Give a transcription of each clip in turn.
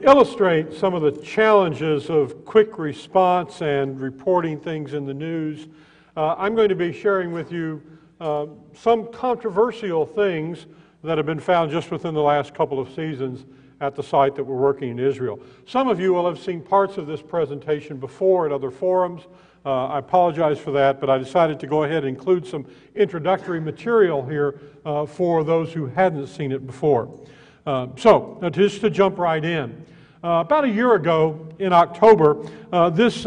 illustrate some of the challenges of quick response and reporting things in the news, I'm going to be sharing with you some controversial things that have been found just within the last couple of seasons at the site that we're working in Israel. Some of you will have seen parts of this presentation before at other forums. I apologize for that, but I decided to go ahead and include some introductory material here for those who hadn't seen it before. So, just to jump right in. About a year ago, in October, this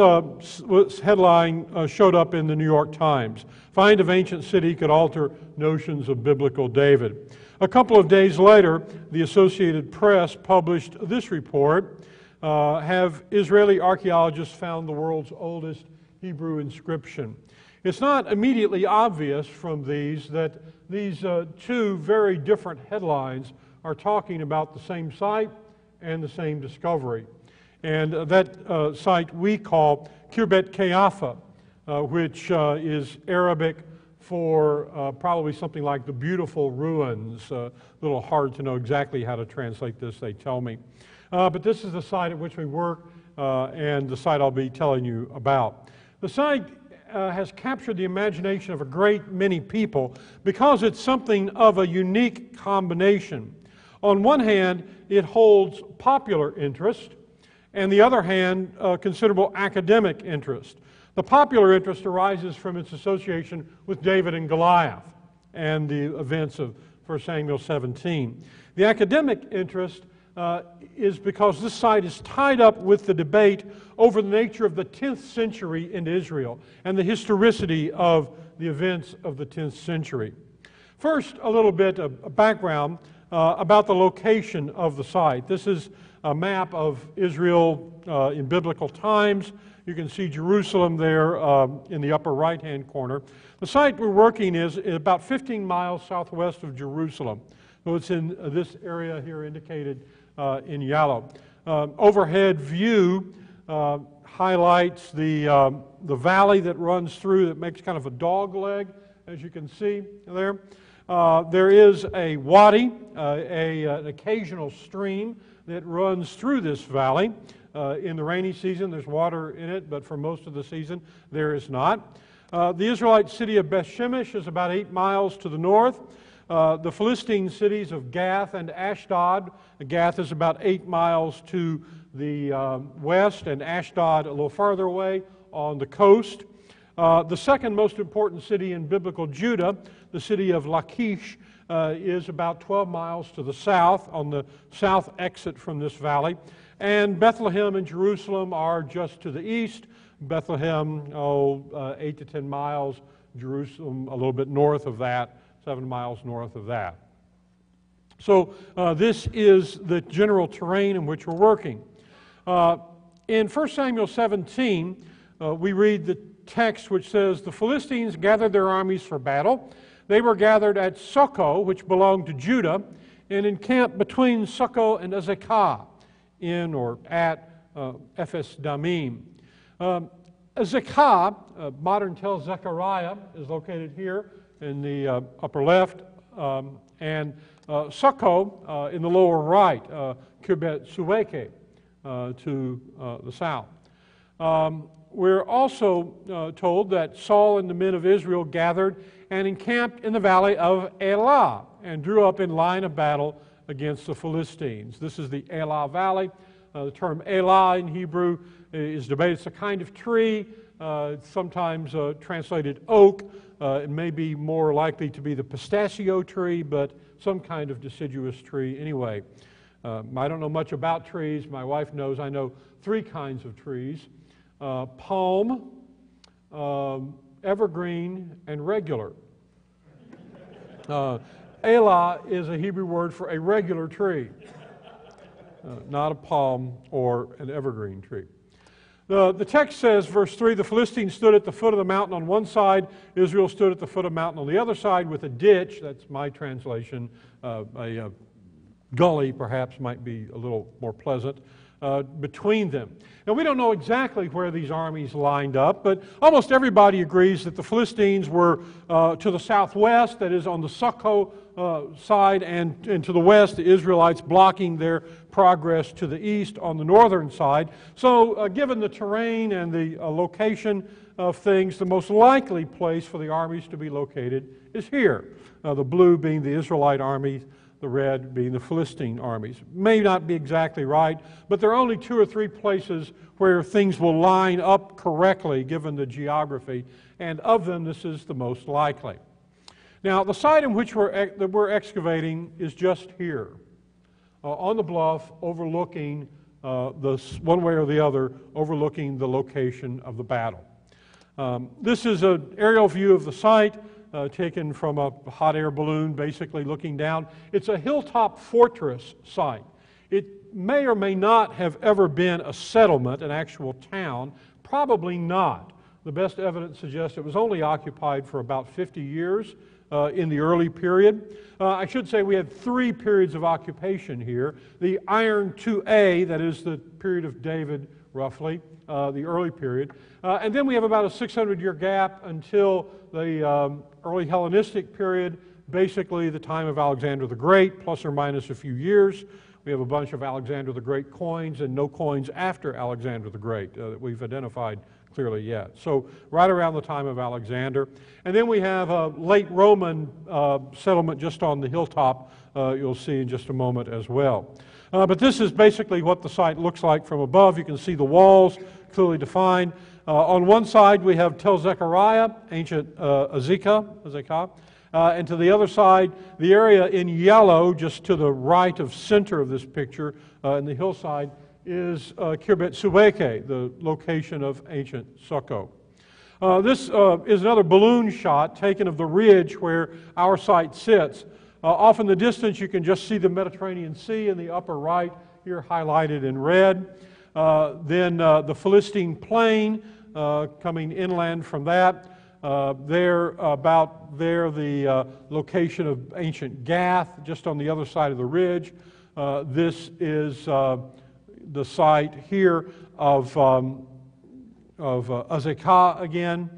headline showed up in the New York Times. Find of ancient city could alter notions of biblical David. A couple of days later, the Associated Press published this report. Have Israeli archaeologists found the world's oldest Hebrew inscription? It's not immediately obvious from these that these two very different headlines are talking about the same site and the same discovery. And that site we call Khirbet Qeiyafa, which is Arabic for probably something like the beautiful ruins. A little hard to know exactly how to translate this, they tell me. But this is the site at which we work and the site I'll be telling you about. The site has captured the imagination of a great many people because it's something of a unique combination. On one hand, it holds popular interest, and the other hand, considerable academic interest. The popular interest arises from its association with David and Goliath and the events of 1 Samuel 17. The academic interest is because this site is tied up with the debate over the nature of the 10th century in Israel and the historicity of the events of the 10th century. First, a little bit of background about the location of the site. This is a map of Israel in biblical times. You can see Jerusalem there in the upper right-hand corner. The site we're working is about 15 miles southwest of Jerusalem. So it's in this area here indicated in yellow. Overhead view highlights the valley that runs through that makes kind of a dog leg, as you can see there. There is a wadi, an occasional stream that runs through this valley. In the rainy season, there's water in it, but for most of the season, there is not. The Israelite city of Beth Shemesh is about 8 miles to the north. The Philistine cities of Gath and Ashdod. Gath is about 8 miles to the west, and Ashdod a little farther away on the coast. The second most important city in biblical Judah, the city of Lachish, is about 12 miles to the south, on the south exit from this valley. And Bethlehem and Jerusalem are just to the east. Bethlehem, 8 to 10 miles. Jerusalem, a little bit north of that, 7 miles north of that. So this is the general terrain in which we're working. In 1 Samuel 17, we read the text which says, the Philistines gathered their armies for battle. They were gathered at Socoh, which belonged to Judah, and encamped between Socoh and Azekah, in or at Ephes Damim. Azekah, modern Tel Zechariah, is located here in the upper left, and Socoh in the lower right, Khirbet Suweke to the south. We're also told that Saul and the men of Israel gathered and encamped in the valley of Elah and drew up in line of battle against the Philistines. This is the Elah Valley. The term Elah in Hebrew is debated. It's a kind of tree, sometimes translated oak. It may be more likely to be the pistachio tree, but some kind of deciduous tree anyway. I don't know much about trees. My wife knows. I know 3 kinds of trees. Palm, evergreen, and regular. Elah is a Hebrew word for a regular tree, not a palm or an evergreen tree. The text says, verse 3, the Philistines stood at the foot of the mountain on one side, Israel stood at the foot of the mountain on the other side with a ditch, that's my translation, a gully perhaps might be a little more pleasant, between them. Now, we don't know exactly where these armies lined up, but almost everybody agrees that the Philistines were to the southwest, that is on the Succoth side, and to the west, the Israelites blocking their progress to the east on the northern side. So, given the terrain and the location of things, the most likely place for the armies to be located is here. The blue being the Israelite army, the red being the Philistine armies. May not be exactly right, but there are only 2 or 3 places where things will line up correctly given the geography, and of them this is the most likely. Now, the site in which we're excavating is just here, on the bluff overlooking, one way or the other, overlooking the location of the battle. This is an aerial view of the site, taken from a hot air balloon, basically looking down. It's a hilltop fortress site. It may or may not have ever been a settlement, an actual town. Probably not. The best evidence suggests it was only occupied for about 50 years in the early period. I should say we had 3 periods of occupation here. The Iron 2A, that is the period of David, roughly, the early period. And then we have about a 600-year gap until the early Hellenistic period, basically the time of Alexander the Great, plus or minus a few years. We have a bunch of Alexander the Great coins and no coins after Alexander the Great that we've identified clearly yet. So right around the time of Alexander. And then we have a late Roman settlement just on the hilltop, you'll see in just a moment as well. But this is basically what the site looks like from above. You can see the walls clearly defined. On one side we have Tel Zechariah, ancient Azekah, and to the other side, the area in yellow, just to the right of center of this picture, in the hillside, is Khirbet Subeke, the location of ancient Succoth. This is another balloon shot taken of the ridge where our site sits. Off in the distance, you can just see the Mediterranean Sea in the upper right, here highlighted in red. Then the Philistine plain coming inland from that. The location of ancient Gath, just on the other side of the ridge. This is the site here of Azekah again.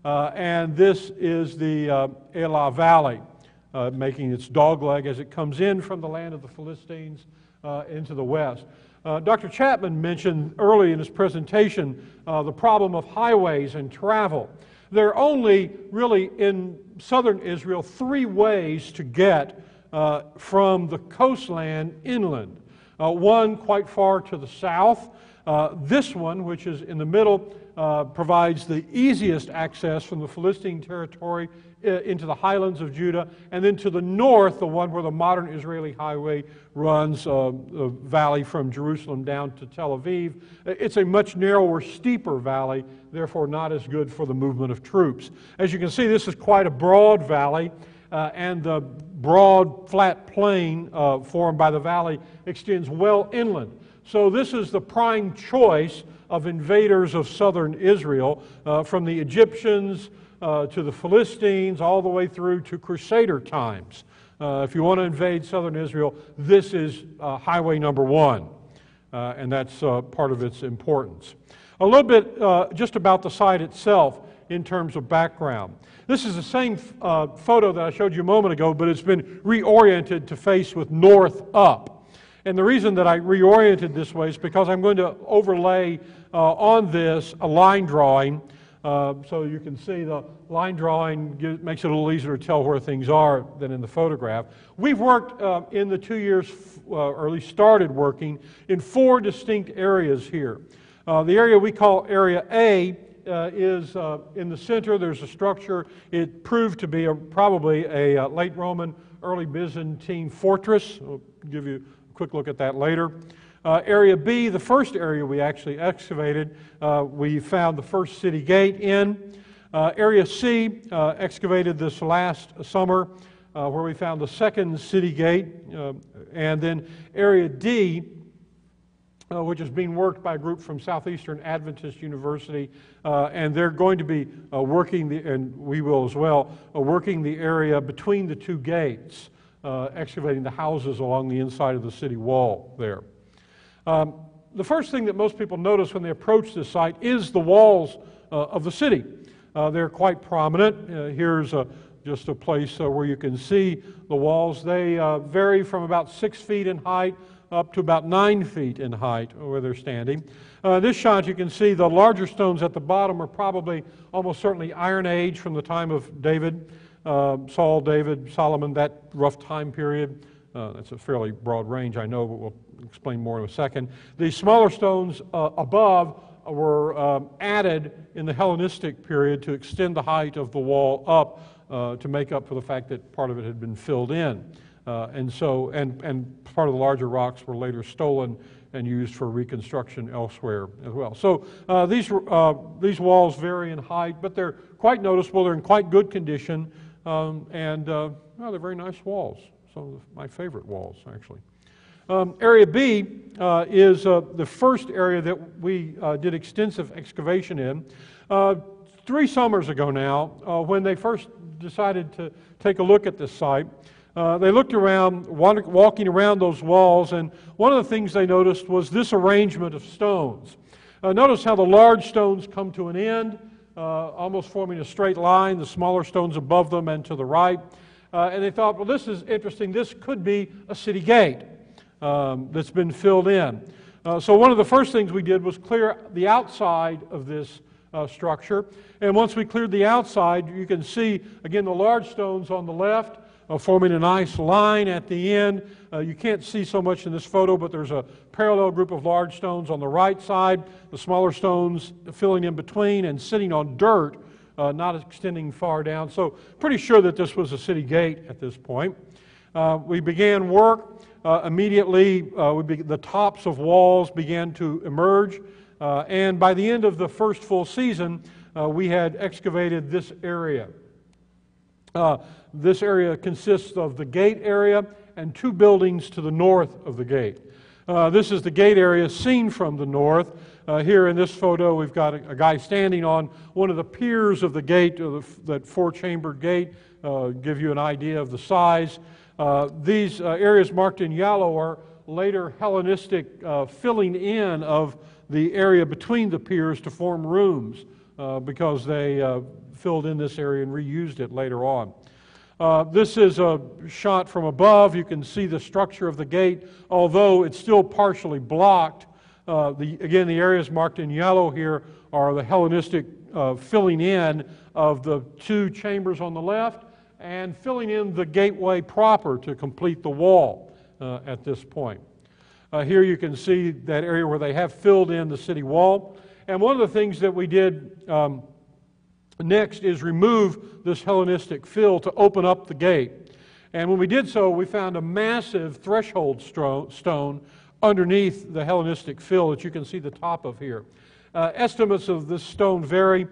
And this is the Elah Valley, making its dogleg as it comes in from the land of the Philistines into the west. Dr. Chapman mentioned early in his presentation the problem of highways and travel. There are only really in southern Israel 3 ways to get from the coastland inland. One quite far to the south. This one, which is in the middle, provides the easiest access from the Philistine territory into the highlands of Judah, and then to the north, the one where the modern Israeli highway runs, the valley from Jerusalem down to Tel Aviv. It's a much narrower, steeper valley, therefore not as good for the movement of troops. As you can see, this is quite a broad valley, and the broad, flat plain formed by the valley extends well inland. So this is the prime choice of invaders of southern Israel, from the Egyptians to the Philistines, all the way through to Crusader times. If you want to invade southern Israel, this is highway number 1, and that's part of its importance. A little bit just about the site itself in terms of background. This is the same photo that I showed you a moment ago, but it's been reoriented to face with north up. And the reason that I reoriented this way is because I'm going to overlay on this a line drawing. So you can see the line drawing makes it a little easier to tell where things are than in the photograph. We've worked in the 2 years, or at least started working, in 4 distinct areas here. The area we call Area A is in the center. There's a structure. It proved to be probably a late Roman, early Byzantine fortress. I'll give you a quick look at that later. Area B, the first area we actually excavated, we found the first city gate in. Area C, excavated this last summer, where we found the second city gate. And then Area D, which is being worked by a group from Southeastern Adventist University, and they're going to be working, and we will as well, working the area between the 2 gates. excavating the houses along the inside of the city wall there. The first thing that most people notice when they approach this site is the walls of the city. They're quite prominent. Here's just a place where you can see the walls. They vary from about 6 feet in height up to about 9 feet in height where they're standing. This shot, you can see the larger stones at the bottom are probably almost certainly Iron Age, from the time of David, Saul, David, Solomon, that rough time period. That's a fairly broad range, I know, but we'll explain more in a second. The smaller stones above were added in the Hellenistic period to extend the height of the wall up to make up for the fact that part of it had been filled in. And part of the larger rocks were later stolen and used for reconstruction elsewhere as well. So these walls vary in height, but they're quite noticeable. They're in quite good condition, and they're very nice walls. Some of my favorite walls, actually. Area B is the first area that we did extensive excavation in. 3 summers ago now, when they first decided to take a look at this site, they looked around, walking around those walls, and one of the things they noticed was this arrangement of stones. Notice how the large stones come to an end, almost forming a straight line, the smaller stones above them and to the right. And they thought, well, this is interesting. This could be a city gate that's been filled in. So one of the first things we did was clear the outside of this structure. And once we cleared the outside, you can see, again, the large stones on the left forming a nice line at the end. You can't see so much in this photo, but there's a parallel group of large stones on the right side, the smaller stones filling in between and sitting on dirt, not extending far down. So pretty sure that this was a city gate at this point. We began work. Immediately, the tops of walls began to emerge, and by the end of the first full season, we had excavated this area. This area consists of the gate area and 2 buildings to the north of the gate. This is the gate area seen from the north. Here in this photo, we've got a guy standing on one of the piers of the gate, that 4-chambered gate, give you an idea of the size. These areas marked in yellow are later Hellenistic filling in of the area between the piers to form rooms because they filled in this area and reused it later on. This is a shot from above. You can see the structure of the gate, although it's still partially blocked. Again, the areas marked in yellow here are the Hellenistic filling in of the 2 chambers on the left and filling in the gateway proper to complete the wall at this point. Here you can see that area where they have filled in the city wall. And one of the things that we did next is remove this Hellenistic fill to open up the gate. And when we did so, we found a massive threshold stone underneath the Hellenistic fill that you can see the top of here. Estimates of this stone vary.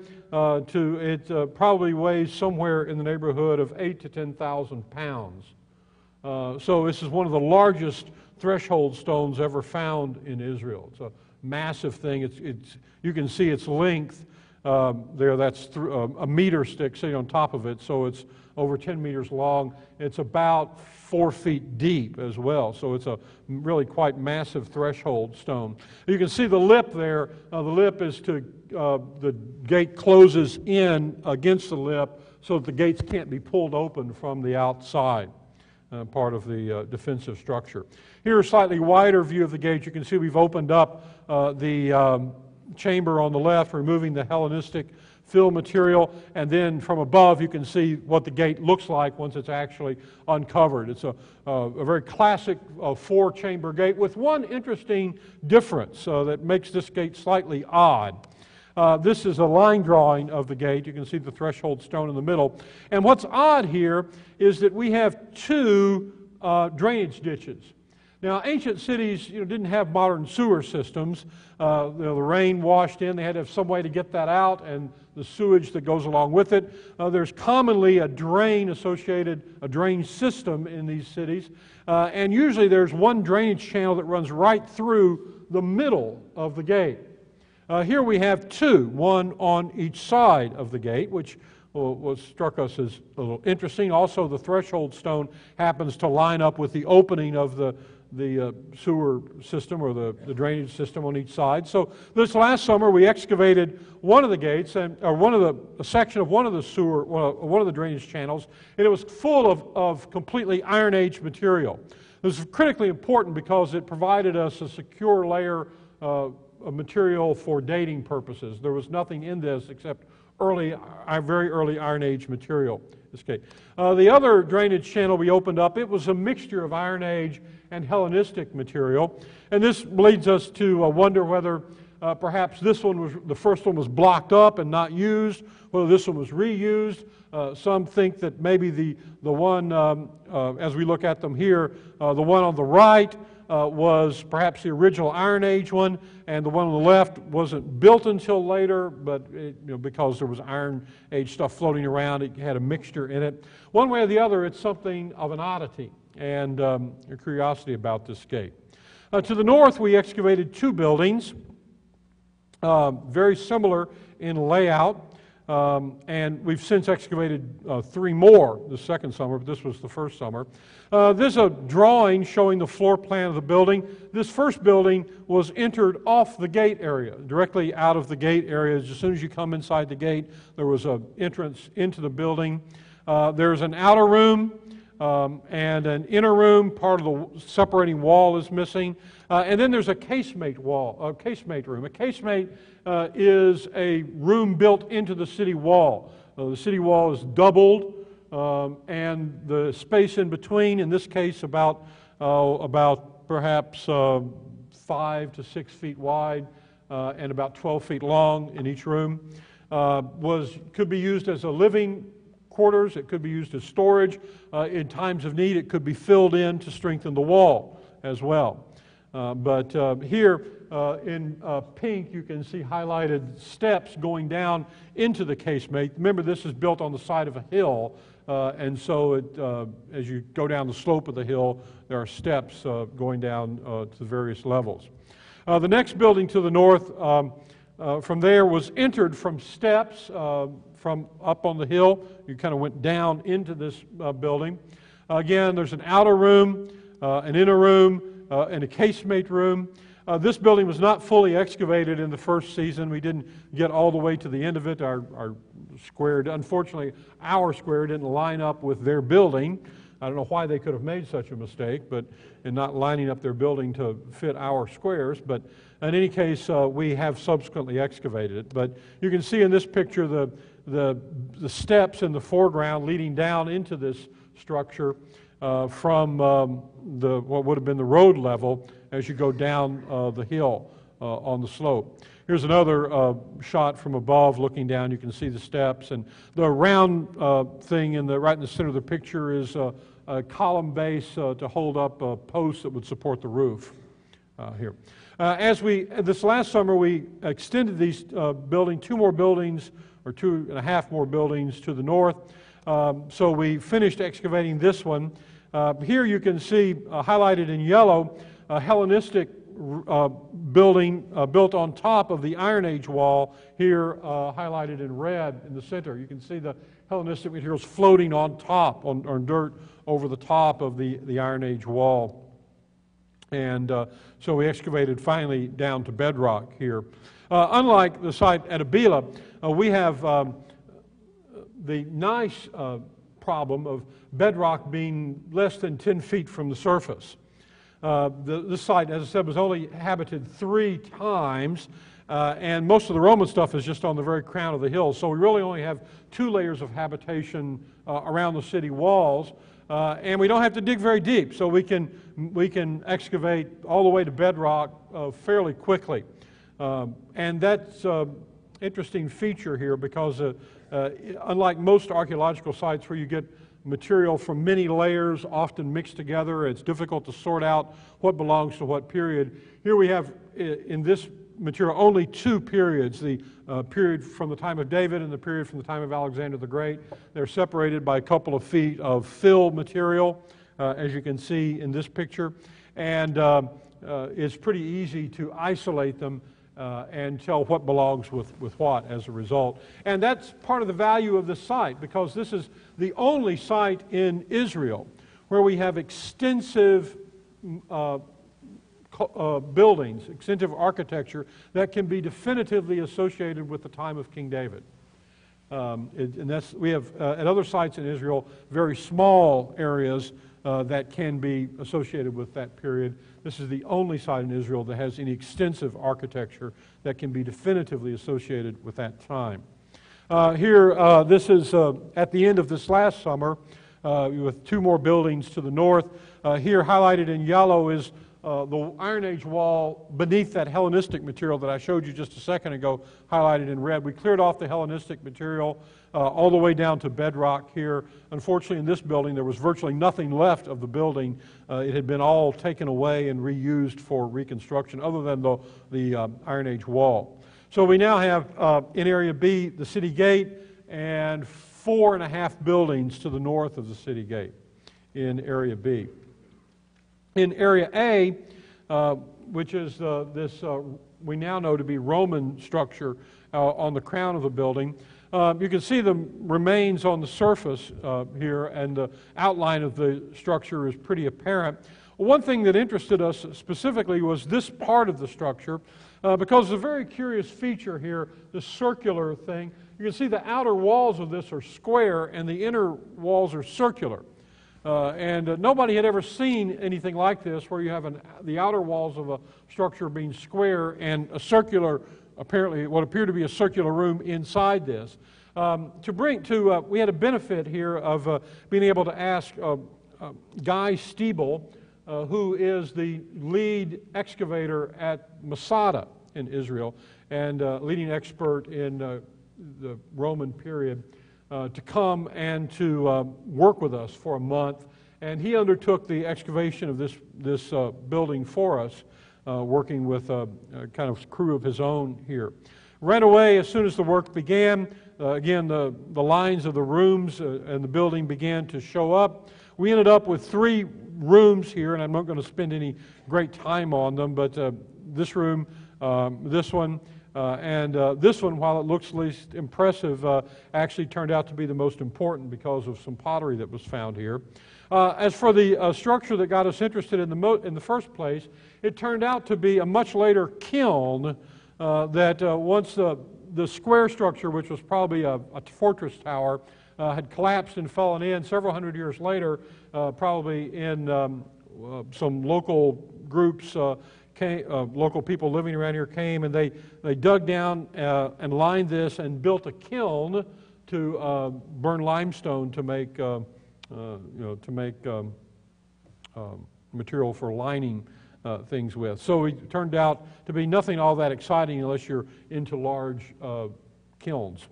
It probably weighs somewhere in the neighborhood of 8,000 to 10,000 pounds. So this is one of the largest threshold stones ever found in Israel. It's a massive thing. You can see its length there. That's a meter stick sitting on top of it, so it's over 10 meters long. It's about 4 feet deep as well, so it's a really quite massive threshold stone. You can see the lip there. The lip is the gate closes in against the lip so that the gates can't be pulled open from the outside, part of the defensive structure. Here, a slightly wider view of the gate. You can see we've opened up the chamber on the left, removing the Hellenistic fill material, and then from above you can see what the gate looks like once it's actually uncovered. It's a very classic 4-chamber gate with one interesting difference that makes this gate slightly odd. This is a line drawing of the gate. You can see the threshold stone in the middle. And what's odd here is that we have 2 drainage ditches. Now, ancient cities didn't have modern sewer systems. The rain washed in. They had to have some way to get that out, and the sewage that goes along with it. There's commonly a drain system in these cities, and usually there's one drainage channel that runs right through the middle of the gate. Here we have 2, one on each side of the gate, which what struck us as a little interesting. Also, the threshold stone happens to line up with the opening of the sewer system or the drainage system on each side. So this last summer we excavated one of the gates or a section of one of the drainage channels, and it was full of completely Iron Age material. This is critically important because it provided us a secure layer of material for dating purposes. There was nothing in this except very early Iron Age material. The other drainage channel we opened up, it was a mixture of Iron Age and Hellenistic material, and this leads us to wonder whether perhaps the first one was blocked up and not used, whether this one was reused. Some think that maybe the one, as we look at them here, the one on the right was perhaps the original Iron Age one, and the one on the left wasn't built until later, but because there was Iron Age stuff floating around, it had a mixture in it. One way or the other, it's something of an oddity and a curiosity about this gate. To the north, we excavated two buildings, very similar in layout. And we've since excavated three more the second summer, but this was the first summer. This is a drawing showing the floor plan of the building. This first building was entered off the gate area, directly out of the gate area. As soon as you come inside the gate, there was an entrance into the building. There's an outer room and an inner room. Part of the separating wall is missing. And then there's a casemate room. A casemate is a room built into the city wall. The city wall is doubled, and the space in between, in this case about perhaps 5 to 6 feet wide and about 12 feet long in each room, could be used as a living quarters. It could be used as storage. In times of need, it could be filled in to strengthen the wall as well. But here in pink, you can see highlighted steps going down into the casemate. Remember, this is built on the side of a hill, and so as you go down the slope of the hill, there are steps going down to the various levels. The next building to the north from there was entered from steps from up on the hill. You kind of went down into this building. Again, there's an outer room, an inner room, and a casemate room. This building was not fully excavated in the first season. We didn't get all the way to the end of it. Unfortunately, our square didn't line up with their building. I don't know why they could have made such a mistake, but in not lining up their building to fit our squares. But in any case, we have subsequently excavated it. But you can see in this picture the steps in the foreground leading down into this structure from what would have been the road level as you go down the hill on the slope. Here's another shot from above looking down. You can see the steps, and the round thing right in the center of the picture is a column base to hold up a post that would support the roof here. This last summer, we extended these two more buildings, or 2.5 more buildings to the north. So we finished excavating this one. Here you can see highlighted in yellow a Hellenistic building built on top of the Iron Age wall, here highlighted in red in the center. You can see the Hellenistic materials floating on top, on dirt over the top of the Iron Age wall. And so we excavated finally down to bedrock here. Unlike the site at Abila, we have the nice problem of bedrock being less than 10 feet from the surface. This site, as I said, was only habited 3 times, and most of the Roman stuff is just on the very crown of the hill. So we really only have 2 layers of habitation around the city walls, and we don't have to dig very deep, so we can excavate all the way to bedrock fairly quickly. And that's an interesting feature here because unlike most archaeological sites where you get material from many layers often mixed together, it's difficult to sort out what belongs to what period. Here we have in this material only 2 periods, the period from the time of David and the period from the time of Alexander the Great. They're separated by a couple of feet of fill material, as you can see in this picture, and it's pretty easy to isolate them and tell what belongs with what as a result. And that's part of the value of this site, because this is the only site in Israel where we have extensive buildings, extensive architecture that can be definitively associated with the time of King David. We have at other sites in Israel very small areas that can be associated with that period. This is the only site in Israel that has any extensive architecture that can be definitively associated with that time. This is at the end of this last summer, with two more buildings to the north. Here, highlighted in yellow, is the Iron Age wall beneath that Hellenistic material that I showed you just a second ago, highlighted in red. We cleared off the Hellenistic material all the way down to bedrock here. Unfortunately, in this building, there was virtually nothing left of the building. It had been all taken away and reused for reconstruction, other than the Iron Age wall. So we now have, in Area B, the city gate and 4.5 buildings to the north of the city gate in Area B. In Area A, which is this we now know to be Roman structure on the crown of the building, you can see the remains on the surface here, and the outline of the structure is pretty apparent. One thing that interested us specifically was this part of the structure, because it's a very curious feature here, this circular thing. You can see the outer walls of this are square and the inner walls are circular. Nobody had ever seen anything like this, where you have the outer walls of a structure being square and a circular, apparently what appeared to be a circular room inside this. We had a benefit here of being able to ask Guy Stiebel, who is the lead excavator at Masada in Israel and leading expert in the Roman period, to come and to work with us for a month. And he undertook the excavation of this building for us, working with a kind of crew of his own here. Ran away as soon as the work began. Again, the lines of the rooms and the building began to show up. We ended up with 3 rooms here, and I'm not going to spend any great time on them, but this room, this one, and this one, while it looks least impressive, actually turned out to be the most important because of some pottery that was found here. As for the structure that got us interested in the first place, it turned out to be a much later kiln that once the square structure, which was probably a fortress tower, had collapsed and fallen in several hundred years later, probably in some local groups. Local people living around here came, and they dug down and lined this and built a kiln to burn limestone to make material for lining things with. So it turned out to be nothing all that exciting unless you're into large kilns.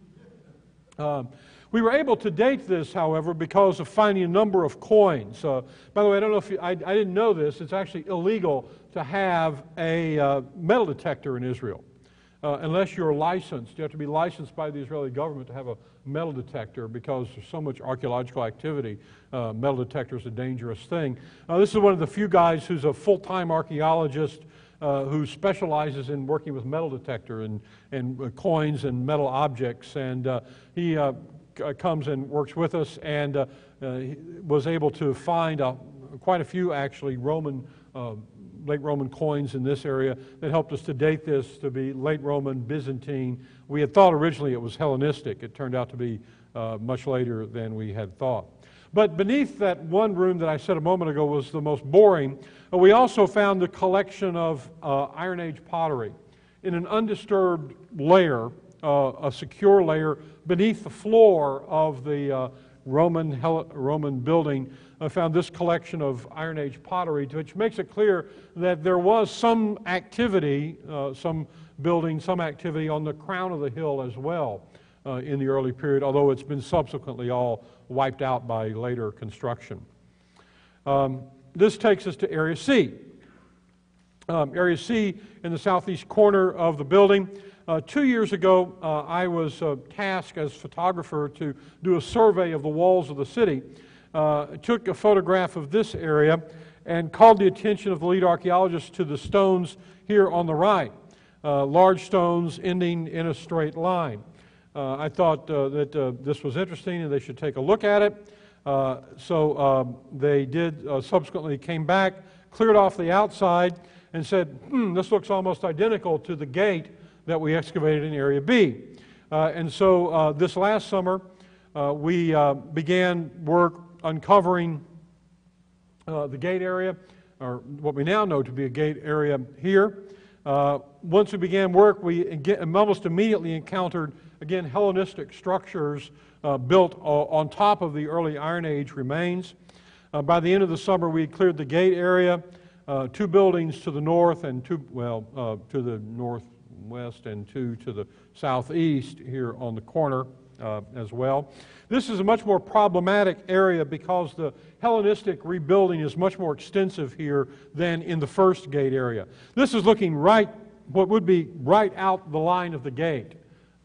We were able to date this, however, because of finding a number of coins. By the way, I don't know if I didn't know this. It's actually illegal to have a metal detector in Israel unless you're licensed. You have to be licensed by the Israeli government to have a metal detector, because there's so much archaeological activity. Metal detector is a dangerous thing. This is one of the few guys who's a full-time archaeologist who specializes in working with metal detector and coins and metal objects, and he comes and works with us, and was able to find quite a few actually late Roman coins in this area that helped us to date this to be late Roman, Byzantine. We had thought originally it was Hellenistic. It turned out to be much later than we had thought. But beneath that one room that I said a moment ago was the most boring, we also found a collection of Iron Age pottery in an undisturbed layer, a secure layer beneath the floor of the Roman building. I found this collection of Iron Age pottery, which makes it clear that there was some activity, some building, some activity on the crown of the hill as well in the early period, although it's been subsequently all wiped out by later construction. This takes us to Area C. Area C in the southeast corner of the building. 2 years ago, I was tasked as photographer to do a survey of the walls of the city. Took a photograph of this area and called the attention of the lead archaeologist to the stones here on the right. large stones ending in a straight line. I thought that this was interesting and they should take a look at it. So they did, subsequently came back, cleared off the outside, and said, this looks almost identical to the gate that we excavated in Area B. And so this last summer, we began work uncovering the gate area, or what we now know to be a gate area here. Once we began work, we almost immediately encountered, again, Hellenistic structures built on top of the early Iron Age remains. By the end of the summer, we had cleared the gate area, 2 buildings to the north and to the northwest and 2 to the southeast here on the corner as well. This is a much more problematic area because the Hellenistic rebuilding is much more extensive here than in the first gate area. This is looking right, what would be right out the line of the gate.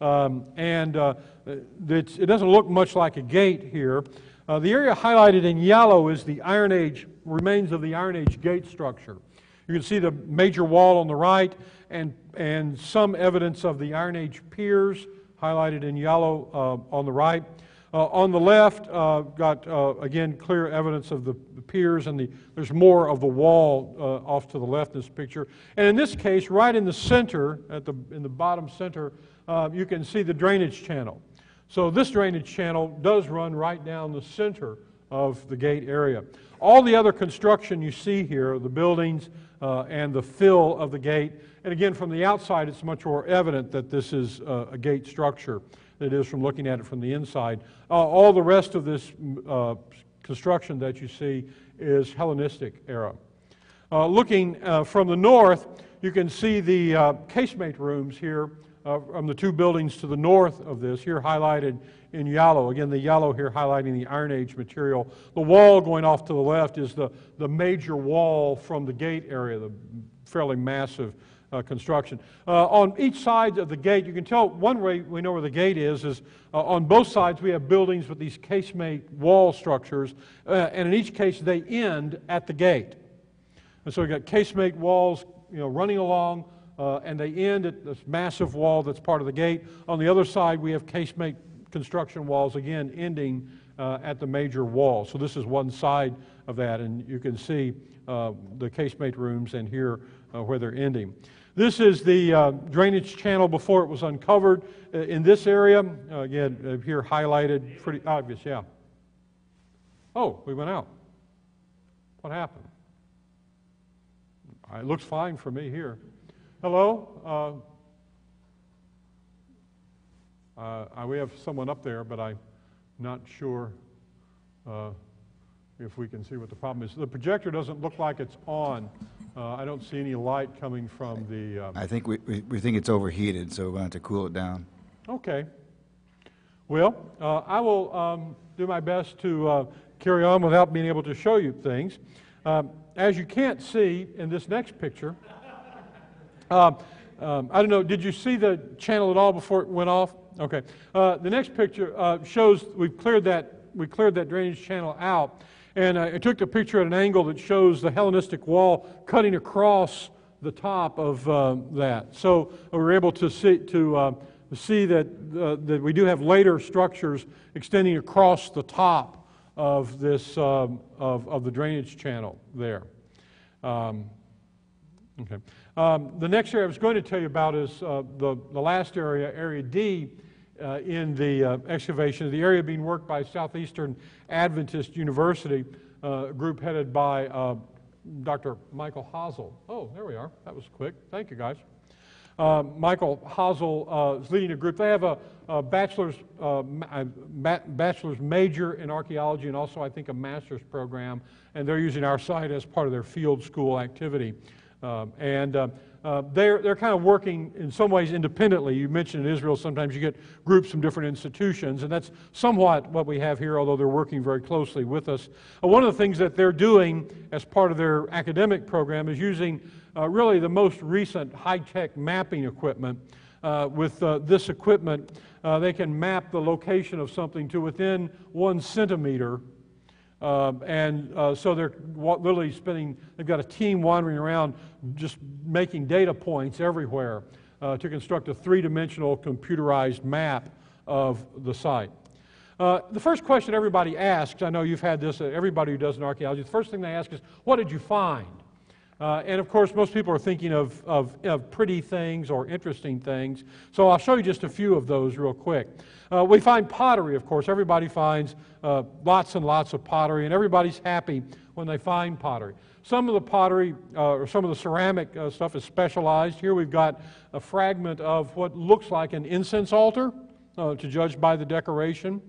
It doesn't look much like a gate here. The area highlighted in yellow is the Iron Age, remains of the Iron Age gate structure. You can see the major wall on the right and some evidence of the Iron Age piers highlighted in yellow on the right. On the left, again, clear evidence of the piers, and there's more of the wall off to the left in this picture. And in this case, right in the center, in the bottom center, you can see the drainage channel. So this drainage channel does run right down the center of the gate area. All the other construction you see here, the buildings and the fill of the gate, and again, from the outside, it's much more evident that this is a gate structure than it is from looking at it from the inside. All the rest of this construction that you see is Hellenistic era. Looking from the north, you can see the casemate rooms here from the 2 buildings to the north of this, here highlighted in yellow. Again, the yellow here highlighting the Iron Age material. The wall going off to the left is the major wall from the gate area, the fairly massive construction. On each side of the gate, you can tell one way we know where the gate is on both sides we have buildings with these casemate wall structures, and in each case they end at the gate. And so we've got casemate walls running along, and they end at this massive wall that's part of the gate. On the other side, we have casemate construction walls, again, ending at the major wall. So this is one side of that, and you can see the casemate rooms and here where they're ending. This is the drainage channel before it was uncovered in this area. Again, here highlighted, pretty obvious, yeah. Oh, we went out. What happened? It looks fine for me here. Hello? We have someone up there, but I'm not sure if we can see what the problem is. The projector doesn't look like it's on. I don't see any light coming from the... I think we think it's overheated, so we're going to have to cool it down. Okay. Well, I will do my best to carry on without being able to show you things. As you can't see in this next picture, I don't know, did you see the channel at all before it went off? Okay. The next picture shows we cleared that drainage channel out, and I took the picture at an angle that shows the Hellenistic wall cutting across the top of that. So we were able to see that we do have later structures extending across the top of this of the drainage channel there. Okay. The next area I was going to tell you about is the last area, Area D, in the excavation. The area being worked by Southeastern Adventist University, a group headed by Dr. Michael Hazel. Oh, there we are. That was quick. Thank you, guys. Michael Hazel is leading a group. They have a bachelor's major in archaeology and also, I think, a master's program, and they're using our site as part of their field school activity. They're kind of working in some ways independently. You mentioned in Israel sometimes you get groups from different institutions, and that's somewhat what we have here, although they're working very closely with us. One of the things that they're doing as part of their academic program is using really the most recent high-tech mapping equipment. With this equipment, they can map the location of something to within 1 centimeter. So they're literally they've got a team wandering around just making data points everywhere to construct a three-dimensional computerized map of the site. The first question everybody asks, I know you've had this, everybody who does an archaeology, the first thing they ask is, what did you find? And of course, most people are thinking of pretty things or interesting things. So I'll show you just a few of those real quick. We find pottery, of course. Everybody finds lots and lots of pottery, and everybody's happy when they find pottery. Some of the pottery, or some of the ceramic stuff is specialized. Here we've got a fragment of what looks like an incense altar, to judge by the decoration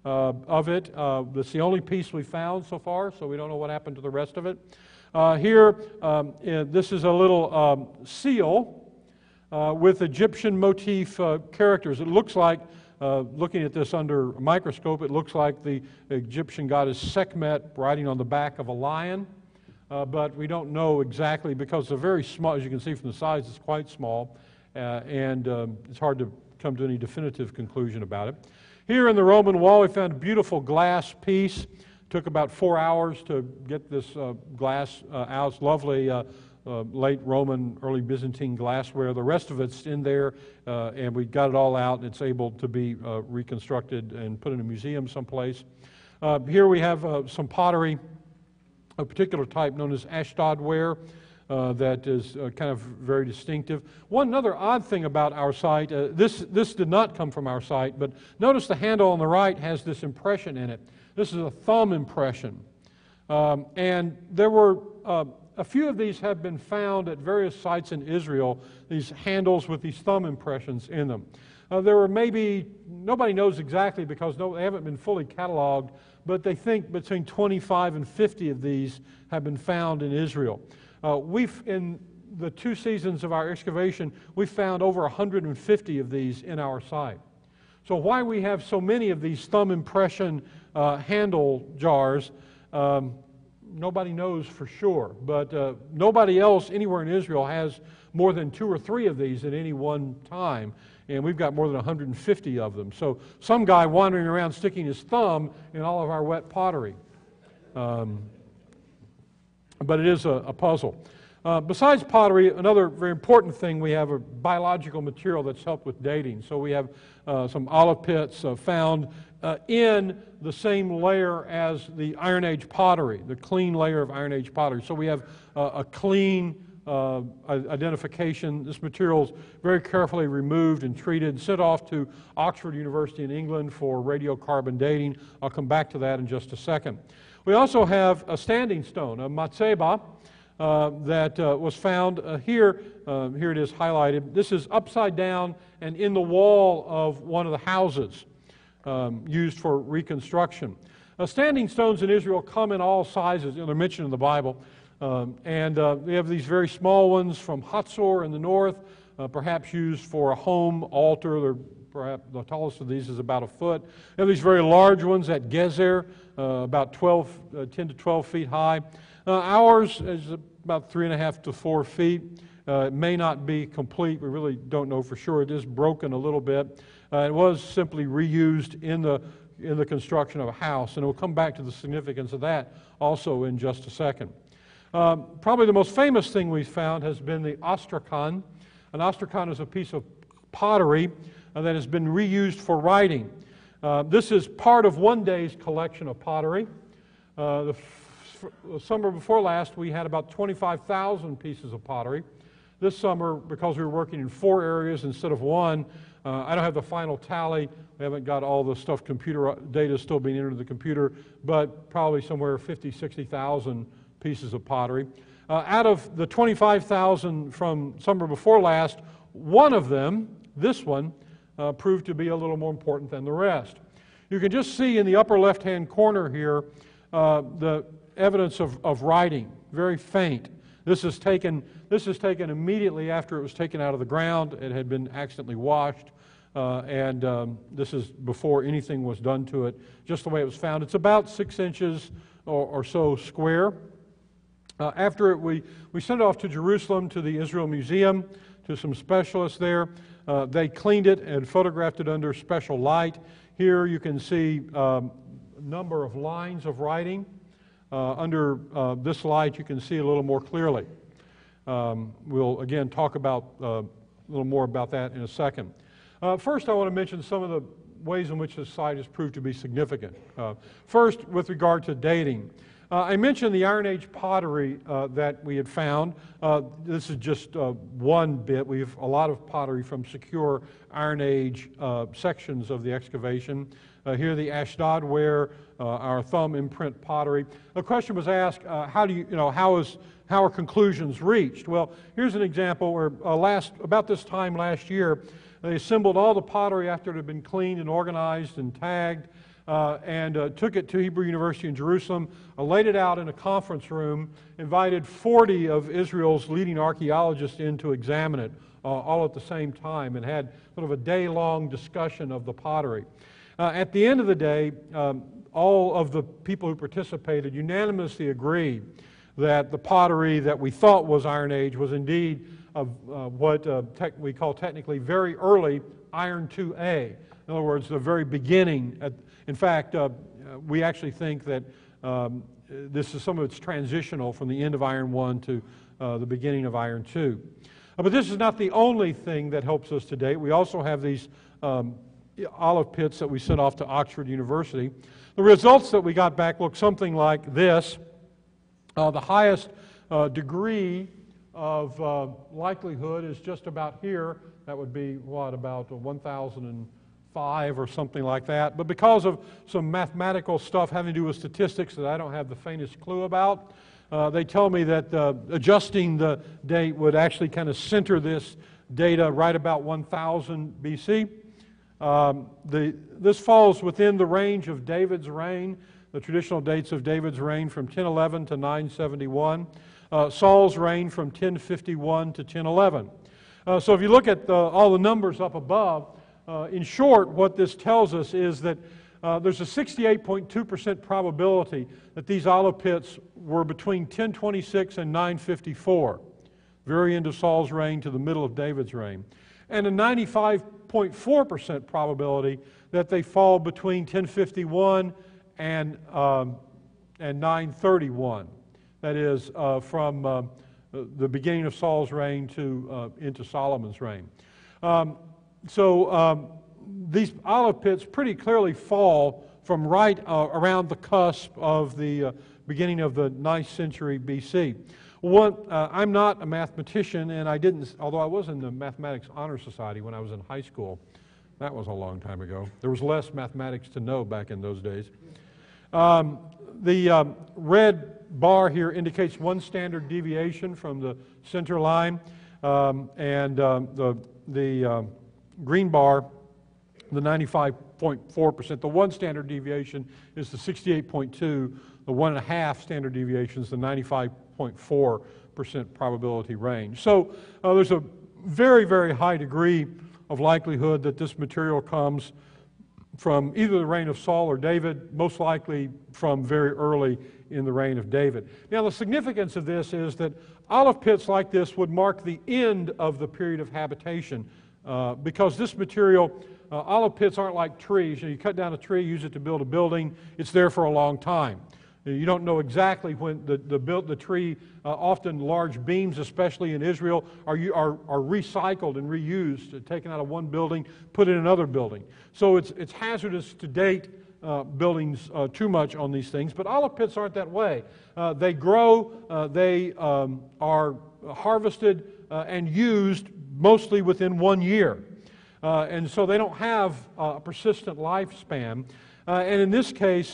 of it. That's the only piece we found so far, so we don't know what happened to the rest of it. Here, this is a little seal with Egyptian motif characters. It looks like, looking at this under a microscope, it looks like the Egyptian goddess Sekhmet riding on the back of a lion, but we don't know exactly because they're very small. As you can see from the size, it's quite small, and it's hard to come to any definitive conclusion about it. Here in the Roman wall, we found a beautiful glass piece. Took about 4 hours to get this glass out. It's lovely late Roman, early Byzantine glassware. The rest of it's in there, and we got it all out, and it's able to be reconstructed and put in a museum someplace. Here we have some pottery, a particular type known as Ashdod ware that is kind of very distinctive. One other odd thing about our site, this did not come from our site, but notice the handle on the right has this impression in it. This is a thumb impression. And there were a few of these have been found at various sites in Israel, these handles with these thumb impressions in them. There were maybe, nobody knows exactly because they haven't been fully cataloged, but they think between 25 and 50 of these have been found in Israel. In the 2 seasons of our excavation, we found over 150 of these in our site. So why we have so many of these thumb impression handle jars, nobody knows for sure. But nobody else anywhere in Israel has more than 2 or 3 of these at any one time. And we've got more than 150 of them. So some guy wandering around sticking his thumb in all of our wet pottery. But it is a puzzle. Besides pottery, another very important thing, we have a biological material that's helped with dating. So we have some olive pits found in the same layer as the Iron Age pottery, the clean layer of Iron Age pottery. So we have a clean identification. This material is very carefully removed and treated, sent off to Oxford University in England for radiocarbon dating. I'll come back to that in just a second. We also have a standing stone, a matzeba, that was found here. Here it is highlighted. This is upside down and in the wall of one of the houses used for reconstruction. Standing stones in Israel come in all sizes. They're mentioned in the Bible. And we have these very small ones from Hatzor in the north, perhaps used for a home altar. Perhaps the tallest of these is about 1 foot. We have these very large ones at Gezer, about 10 to 12 feet high. Ours is about 3.5 to 4 feet. It may not be complete. We really don't know for sure. It is broken a little bit. It was simply reused in the construction of a house, and we'll come back to the significance of that also in just a second. Probably the most famous thing we've found has been the ostrakhan. An ostrakhan is a piece of pottery that has been reused for writing. This is part of one day's collection of pottery. The summer before last, we had about 25,000 pieces of pottery. This summer, because we were working in 4 areas instead of 1, I don't have the final tally. We haven't got all the stuff, computer data still being entered into the computer, but probably somewhere 50, 60,000 pieces of pottery. Out of the 25,000 from summer before last, one of them, this one, proved to be a little more important than the rest. You can just see in the upper left-hand corner here the evidence of writing, very faint. This is taken immediately after it was taken out of the ground. It had been accidentally washed, and this is before anything was done to it, just the way it was found. It's about 6 inches or so square. After it, we sent it off to Jerusalem to the Israel Museum, to some specialists there. They cleaned it and photographed it under special light. Here you can see a number of lines of writing. Under this light you can see a little more clearly. We'll again talk about little more about that in a second. First, I want to mention some of the ways in which this site has proved to be significant. First, with regard to dating. I mentioned the Iron Age pottery that we had found. This is just one bit. We have a lot of pottery from secure Iron Age sections of the excavation. Here, the Ashdod ware, our thumb imprint pottery. The question was asked, how are conclusions reached? Well, here's an example where about this time last year, they assembled all the pottery after it had been cleaned and organized and tagged, and took it to Hebrew University in Jerusalem, laid it out in a conference room, invited 40 of Israel's leading archaeologists in to examine it all at the same time, and had sort of a day-long discussion of the pottery. At the end of the day, all of the people who participated unanimously agreed that the pottery that we thought was Iron Age was indeed what we call technically very early Iron IIA. In other words, the very beginning. In fact, we actually think that some of it's transitional from the end of Iron I to the beginning of Iron II. But this is not the only thing that helps us to date. We also have these olive pits that we sent off to Oxford University. The results that we got back look something like this. The highest degree of likelihood is just about here. That would be, about 1,005 or something like that. But because of some mathematical stuff having to do with statistics that I don't have the faintest clue about, they tell me that adjusting the date would actually kind of center this data right about 1000 BC. This falls within the range of David's reign, the traditional dates of David's reign from 1011 to 971, Saul's reign from 1051 to 1011. So if you look at all the numbers up above, in short, what this tells us is that there's a 68.2% probability that these olive pits were between 1026 and 954, very end of Saul's reign to the middle of David's reign, and a 95.4% probability that they fall between 1051 and 931. That is, from the beginning of Saul's reign to into Solomon's reign. These olive pits pretty clearly fall from right around the cusp of the beginning of the 9th century BC. I'm not a mathematician, and although I was in the Mathematics Honor Society when I was in high school. That was a long time ago. There was less mathematics to know back in those days. The red bar here indicates one standard deviation from the center line, and the green bar, the 95.4%. The one standard deviation is the 68.2. The 1.5 standard deviation is the 95.4% probability range. So there's a very, very high degree of likelihood that this material comes from either the reign of Saul or David, most likely from very early in the reign of David. Now, the significance of this is that olive pits like this would mark the end of the period of habitation, because this material, olive pits aren't like trees. You cut down a tree, use it to build a building, it's there for a long time. You don't know exactly when the tree, often large beams, especially in Israel, are recycled and reused, taken out of one building, put in another building. So it's hazardous to date buildings too much on these things, but olive pits aren't that way. They grow, they are harvested and used mostly within 1 year. And so they don't have a persistent lifespan. And in this case,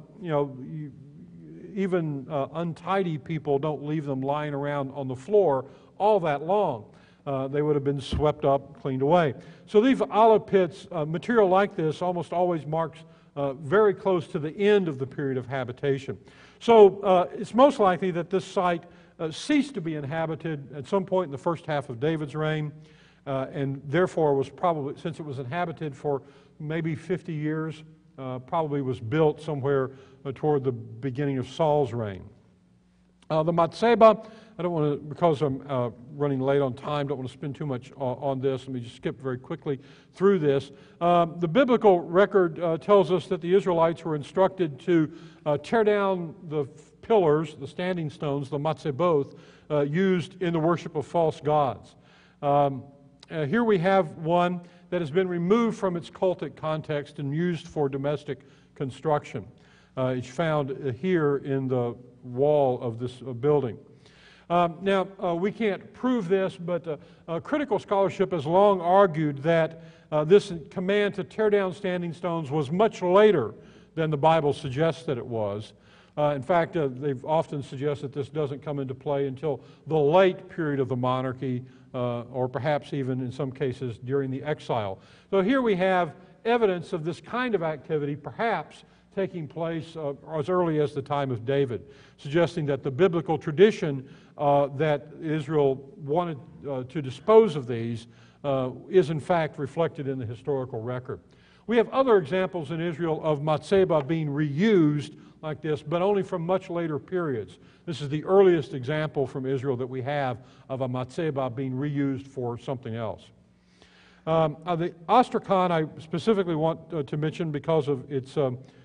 even untidy people don't leave them lying around on the floor all that long. They would have been swept up, cleaned away. So these olive pits, material like this almost always marks very close to the end of the period of habitation. So it's most likely that this site ceased to be inhabited at some point in the first half of David's reign, and therefore was probably, since it was inhabited for maybe 50 years, probably was built somewhere toward the beginning of Saul's reign. The Matseba, I don't want to, because I'm running late on time, don't want to spend too much on this. Let me just skip very quickly through this. The biblical record tells us that the Israelites were instructed to tear down the pillars, the standing stones, the Matseboth, used in the worship of false gods. Here we have one that has been removed from its cultic context and used for domestic construction. It's found here in the wall of this building. Now, we can't prove this, but critical scholarship has long argued that this command to tear down standing stones was much later than the Bible suggests that it was. In fact, they've often suggested this doesn't come into play until the late period of the monarchy, or perhaps even in some cases during the exile. So here we have evidence of this kind of activity perhaps taking place as early as the time of David, suggesting that the biblical tradition that Israel wanted to dispose of these is in fact reflected in the historical record. We have other examples in Israel of matzeba being reused like this, but only from much later periods. This is the earliest example from Israel that we have of a matzeba being reused for something else. The ostracon I specifically want to mention because of its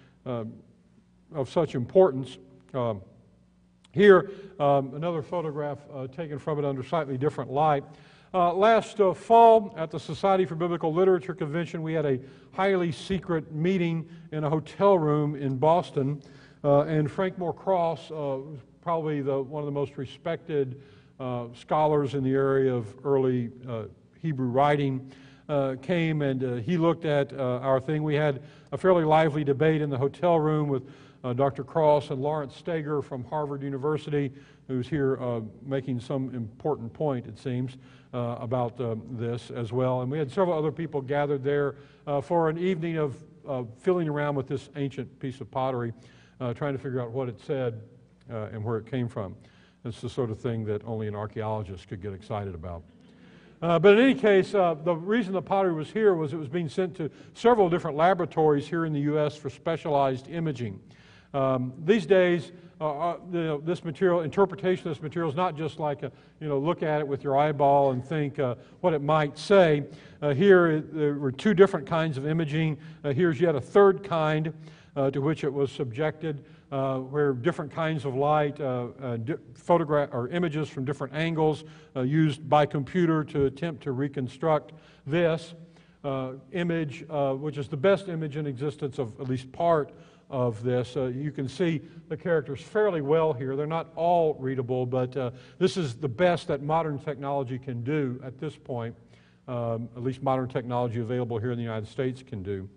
of such importance. Here, another photograph taken from it under slightly different light. Last fall at the Society for Biblical Literature Convention, we had a highly secret meeting in a hotel room in Boston, and Frank Moore Cross, probably one of the most respected scholars in the area of early Hebrew writing, came and he looked at our thing. We had a fairly lively debate in the hotel room with Dr. Cross and Lawrence Steger from Harvard University, who's here making some important point, it seems, about this as well. And we had several other people gathered there for an evening of fiddling around with this ancient piece of pottery, trying to figure out what it said and where it came from. It's the sort of thing that only an archaeologist could get excited about. But in any case, the reason the pottery was here was it was being sent to several different laboratories here in the U.S. for specialized imaging. These days, this material, interpretation of this material is not just like look at it with your eyeball and think what it might say. Here there were two different kinds of imaging. Here's yet a third kind to which it was subjected, where different kinds of light, photograph or images from different angles used by computer to attempt to reconstruct this image, which is the best image in existence of at least part of this. You can see the characters fairly well here. They're not all readable, but this is the best that modern technology can do at this point, at least modern technology available here in the United States can do.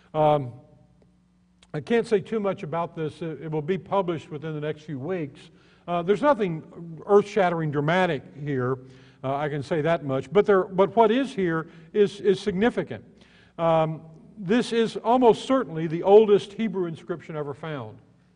I can't say too much about this. It will be published within the next few weeks. There's nothing earth-shattering dramatic here, I can say that much, but what is here is significant. This is almost certainly the oldest Hebrew inscription ever found.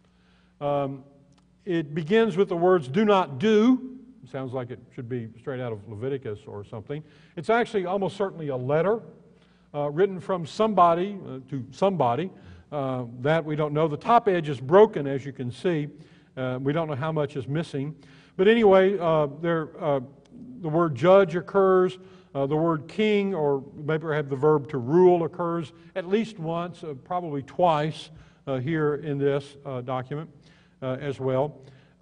It begins with the words, "do not do." It sounds like it should be straight out of Leviticus or something. It's actually almost certainly a letter written from somebody to somebody. That we don't know. The top edge is broken, as you can see. We don't know how much is missing. But anyway, the word judge occurs. The word king, or maybe I have the verb to rule, occurs at least once, probably twice here in this document as well.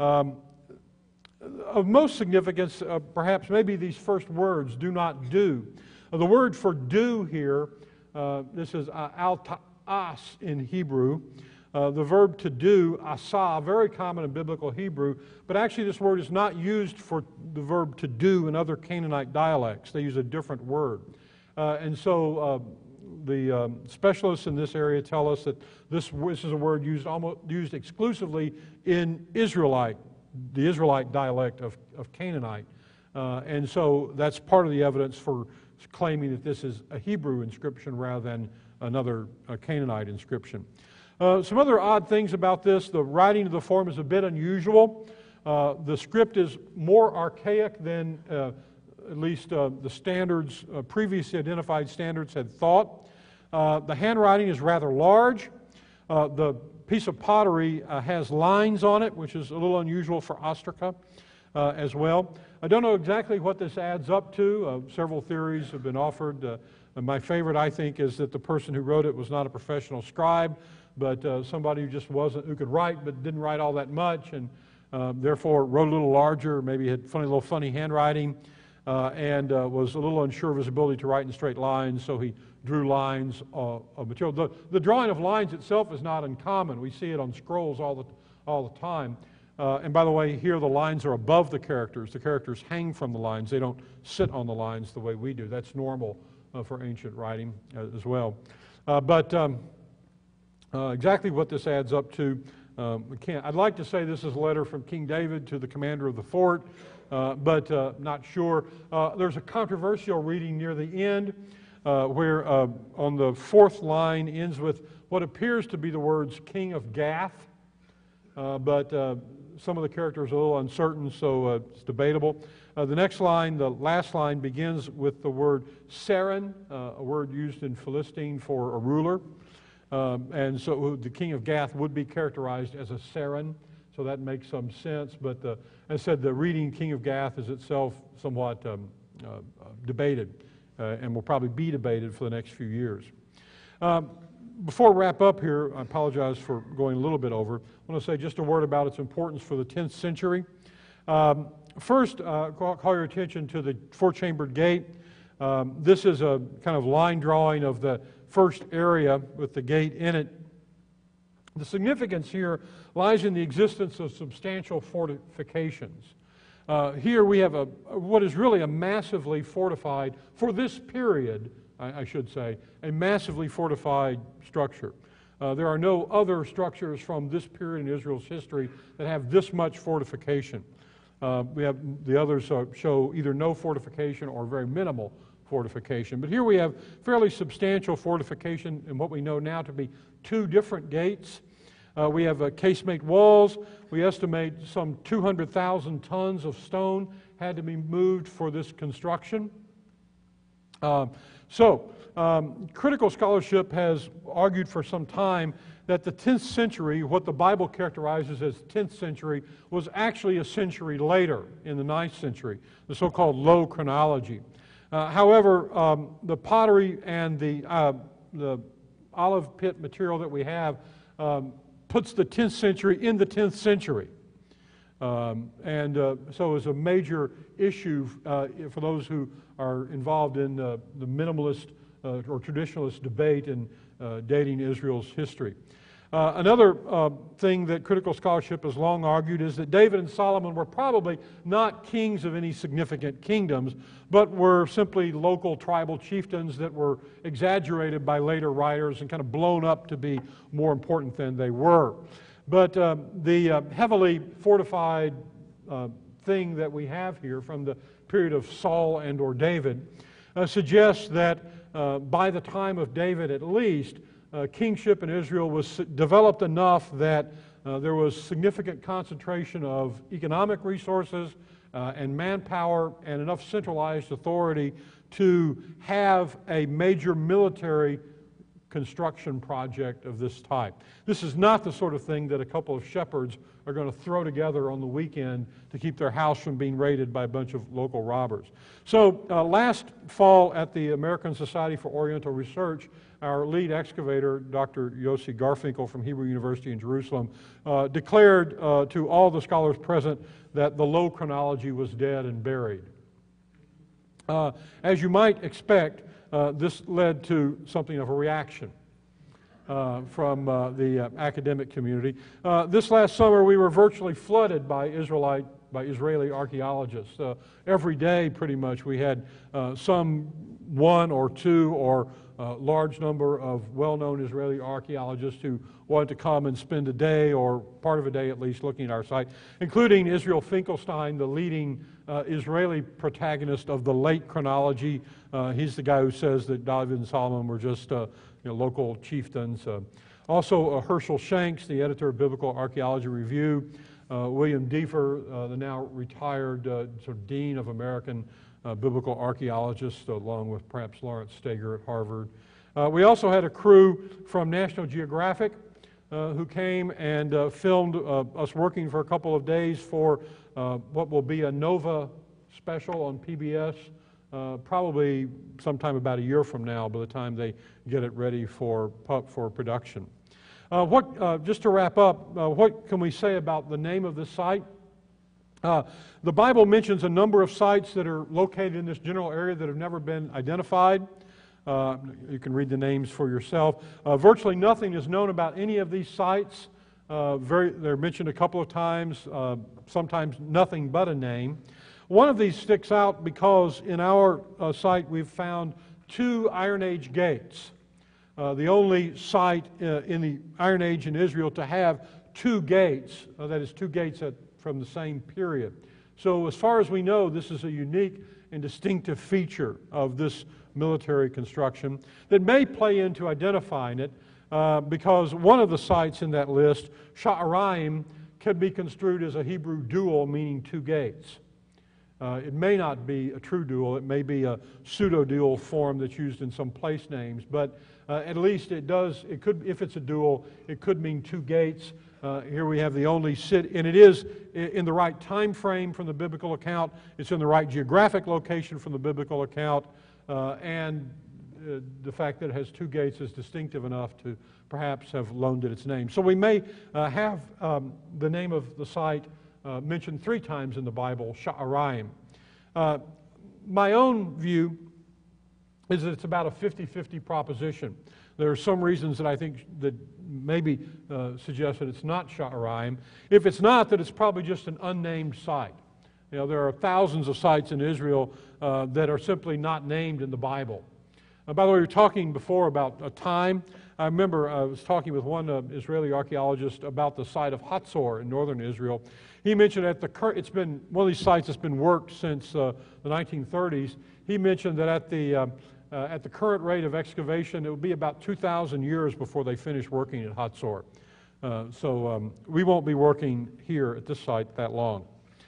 Of most significance, perhaps maybe these first words, do not do. The word for do here, this is as in Hebrew. The verb to do, asa, very common in biblical Hebrew, but actually this word is not used for the verb to do in other Canaanite dialects. They use a different word. And so the specialists in this area tell us that this is a word used exclusively in the Israelite dialect of Canaanite. And so that's part of the evidence for claiming that this is a Hebrew inscription rather than another Canaanite inscription. Some other odd things about this: the writing of the form is a bit unusual. The script is more archaic than at least the standards, previously identified standards had thought. The handwriting is rather large. The piece of pottery has lines on it, which is a little unusual for ostraca as well. I don't know exactly what this adds up to. Several theories have been offered. My favorite, I think, is that the person who wrote it was not a professional scribe, but somebody who could write but didn't write all that much, and therefore wrote a little larger, maybe had little funny handwriting. and was a little unsure of his ability to write in straight lines, so he drew lines of material. The drawing of lines itself is not uncommon. We see it on scrolls all the time. And by the way, here the lines are above the characters. The characters hang from the lines. They don't sit on the lines the way we do. That's normal for ancient writing as well. Exactly what this adds up to, I'd like to say this is a letter from King David to the commander of the fort, but not sure. There's a controversial reading near the end where on the fourth line ends with what appears to be the words King of Gath, but some of the characters are a little uncertain, so it's debatable. The next line, the last line, begins with the word Seren, a word used in Philistine for a ruler. And so the king of Gath would be characterized as a Seren, so that makes some sense. But as I said, the reading King of Gath is itself somewhat debated and will probably be debated for the next few years. Before I wrap up here, I apologize for going a little bit over. I want to say just a word about its importance for the 10th century. First, call your attention to the four-chambered gate. This is a kind of line drawing of the first area with the gate in it. The significance here lies in the existence of substantial fortifications. Here we have what is really a massively fortified, for this period, I should say, a massively fortified structure. There are no other structures from this period in Israel's history that have this much fortification. The others show either no fortification or very minimal fortification. But here we have fairly substantial fortification in what we know now to be two different gates. We have casemate walls. We estimate some 200,000 tons of stone had to be moved for this construction. Critical scholarship has argued for some time that the 10th century, what the Bible characterizes as 10th century, was actually a century later in the 9th century, the so-called low chronology. However, the pottery and the olive pit material that we have puts the 10th century in the 10th century. So it's a major issue for those who are involved in the minimalist or traditionalist debate in dating Israel's history. Another thing that critical scholarship has long argued is that David and Solomon were probably not kings of any significant kingdoms, but were simply local tribal chieftains that were exaggerated by later writers and kind of blown up to be more important than they were. But the heavily fortified thing that we have here from the period of Saul and or David suggests that by the time of David at least, kingship in Israel was developed enough that there was significant concentration of economic resources and manpower and enough centralized authority to have a major military construction project of this type. This is not the sort of thing that a couple of shepherds are going to throw together on the weekend to keep their house from being raided by a bunch of local robbers. So last fall at the American Society for Oriental Research, our lead excavator, Dr. Yossi Garfinkel from Hebrew University in Jerusalem, declared to all the scholars present that the low chronology was dead and buried. As you might expect, this led to something of a reaction from the academic community. This last summer, we were virtually flooded by Israeli archaeologists. Every day, pretty much, we had some one or two or large number of well-known Israeli archaeologists who wanted to come and spend a day or part of a day at least looking at our site, including Israel Finkelstein, the leading Israeli protagonist of the late chronology. He's the guy who says that David and Solomon were just local chieftains. Also Herschel Shanks, the editor of Biblical Archaeology Review, William Diefer, the now retired sort of dean of American biblical archaeologists, along with perhaps Lawrence Steger at Harvard. We also had a crew from National Geographic who came and filmed us working for a couple of days for what will be a Nova special on PBS, probably sometime about a year from now by the time they get it ready for production. Just to wrap up, what can we say about the name of this site? The Bible mentions a number of sites that are located in this general area that have never been identified. You can read the names for yourself. Virtually nothing is known about any of these sites. They're mentioned a couple of times, sometimes nothing but a name. One of these sticks out because in our site we've found 2 Iron Age gates. The only site in the Iron Age in Israel to have 2 gates, that is 2 gates from the same period. So as far as we know, this is a unique and distinctive feature of this military construction that may play into identifying it because one of the sites in that list, Sha'araim, could be construed as a Hebrew dual meaning 2 gates. It may not be a true dual, it may be a pseudo-dual form that's used in some place names, but at least it could, if it's a dual, it could mean 2 gates. Here we have the only and it is in the right time frame from the biblical account, it's in the right geographic location from the biblical account, and the fact that it has 2 gates is distinctive enough to perhaps have loaned it its name. So we may have the name of the site mentioned 3 times in the Bible, Sha'araim. My own view is that it's about a 50-50 proposition. There are some reasons that I think that maybe suggest that it's not Sha'araim. If it's not, that it's probably just an unnamed site. You know, there are thousands of sites in Israel that are simply not named in the Bible. By the way, we were talking before about a time. I remember I was talking with one Israeli archaeologist about the site of Hatzor in northern Israel. He mentioned it's been one of these sites that's been worked since the 1930s. He mentioned that at the current rate of excavation, it would be about 2,000 years before they finish working at Hatzor. So we won't be working here at this site that long.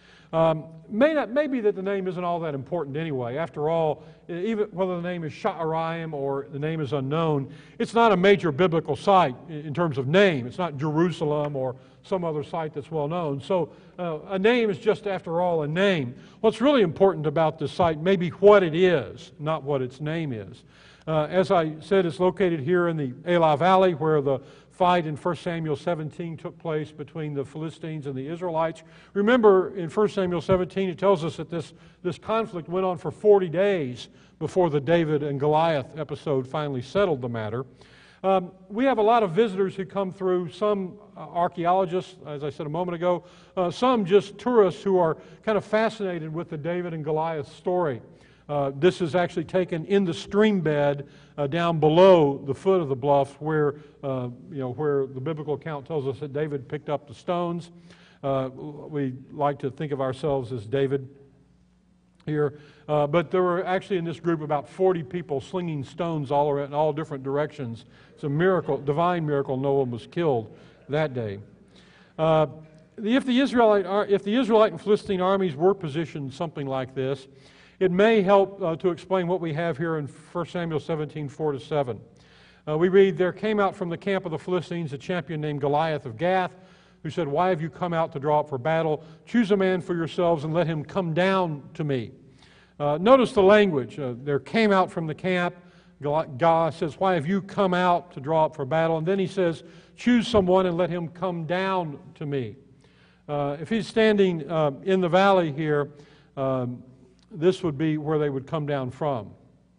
Maybe that the name isn't all that important anyway. After all, even whether the name is Sha'araim or the name is unknown, it's not a major biblical site in terms of name. It's not Jerusalem or some other site that's well known. So a name is just, after all, a name. What's really important about this site may be what it is, not what its name is. As I said, it's located here in the Elah Valley, where the fight in 1 Samuel 17 took place between the Philistines and the Israelites. Remember, in 1 Samuel 17, it tells us that this conflict went on for 40 days before the David and Goliath episode finally settled the matter. We have a lot of visitors who come through, some archaeologists, as I said a moment ago, some just tourists who are kind of fascinated with the David and Goliath story. This is actually taken in the stream bed down below the foot of the bluff where the biblical account tells us that David picked up the stones. We like to think of ourselves as David here. But there were actually in this group about 40 people slinging stones all around in all different directions. It's a miracle, divine miracle, no one was killed that day. If the Israelite and Philistine armies were positioned something like this, it may help to explain what we have here in 1 Samuel 17, 4-7. We read, "There came out from the camp of the Philistines a champion named Goliath of Gath, who said, 'Why have you come out to draw up for battle? Choose a man for yourselves and let him come down to me.'" Notice the language. There came out from the camp. God says, "Why have you come out to draw up for battle?" And then he says, "Choose someone and let him come down to me." If he's standing in the valley here, this would be where they would come down from.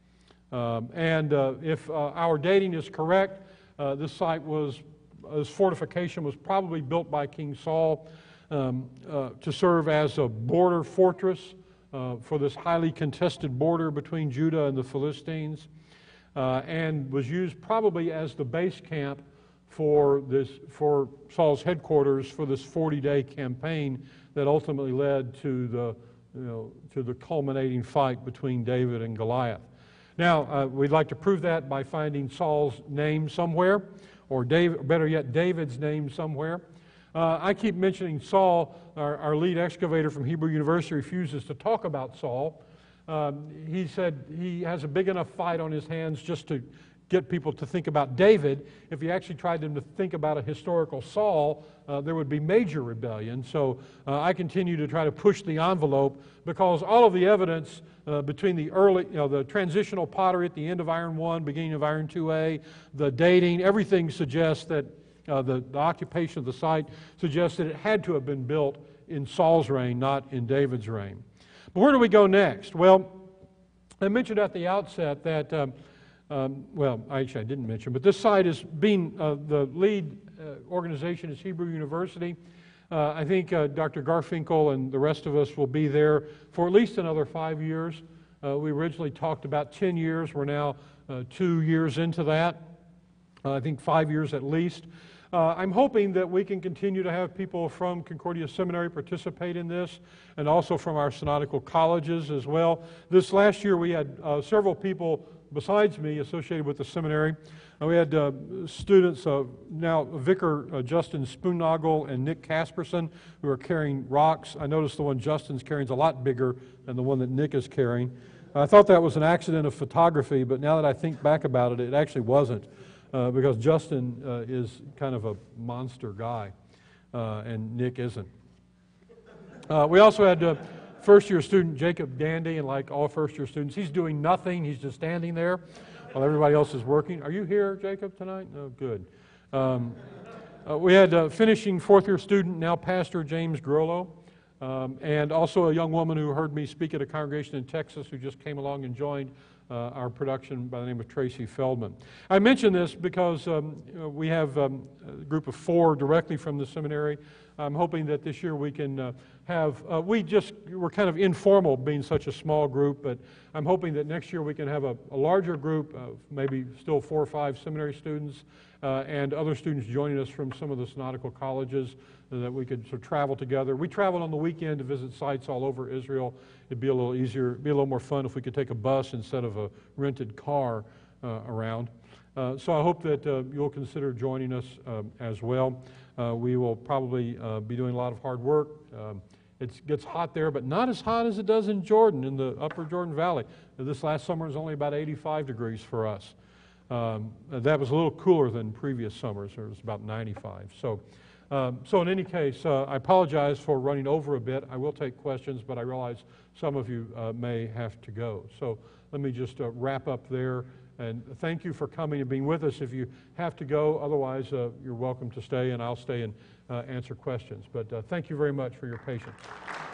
If our dating is correct, this fortification was probably built by King Saul to serve as a border fortress for this highly contested border between Judah and the Philistines, and was used probably as the base camp for Saul's headquarters for this 40-day campaign that ultimately led to the culminating fight between David and Goliath. Now, we'd like to prove that by finding Saul's name somewhere, or better yet, David's name somewhere. I keep mentioning Saul. Our lead excavator from Hebrew University refuses to talk about Saul. He said he has a big enough fight on his hands just to get people to think about David. If he actually tried them to think about a historical Saul, there would be major rebellion. So I continue to try to push the envelope because all of the evidence between the transitional pottery at the end of Iron 1, beginning of Iron 2A, the dating, everything suggests that the occupation of the site suggests that it had to have been built in Saul's reign, not in David's reign. But where do we go next? Well, I mentioned at the outset that, well, actually I didn't mention, but this site is being, the lead organization is Hebrew University. I think Dr. Garfinkel and the rest of us will be there for at least another 5 years. We originally talked about 10 years. We're now 2 years into that. I think 5 years at least. I'm hoping that we can continue to have people from Concordia Seminary participate in this, and also from our synodical colleges as well. This last year we had several people besides me associated with the seminary. We had students, now Vicar Justin Spoonnagel and Nick Casperson, who are carrying rocks. I noticed the one Justin's carrying is a lot bigger than the one that Nick is carrying. I thought that was an accident of photography, but now that I think back about it, it actually wasn't. Because Justin is kind of a monster guy, and Nick isn't. We also had first-year student Jacob Dandy, and like all first-year students, he's doing nothing. He's just standing there while everybody else is working. Are you here, Jacob, tonight? No, good. We had finishing fourth-year student, now Pastor James Grollo, and also a young woman who heard me speak at a congregation in Texas who just came along and joined our production by the name of Tracy Feldman. I mention this because we have a group of 4 directly from the seminary. I'm hoping that this year we can have, we're kind of informal being such a small group, but I'm hoping that next year we can have a larger group of maybe still 4 or 5 seminary students and other students joining us from some of the synodical colleges, that we could sort of travel together. We traveled on the weekend to visit sites all over Israel. It'd be a little easier, be a little more fun if we could take a bus instead of a rented car around. So I hope that you'll consider joining us as well. We will probably be doing a lot of hard work. It gets hot there, but not as hot as it does in Jordan, in the upper Jordan Valley. This last summer was only about 85 degrees for us. That was a little cooler than previous summers. It was about 95. So in any case, I apologize for running over a bit. I will take questions, but I realize some of you may have to go. So let me just wrap up there. And thank you for coming and being with us. If you have to go, otherwise you're welcome to stay, and I'll stay and answer questions. But thank you very much for your patience.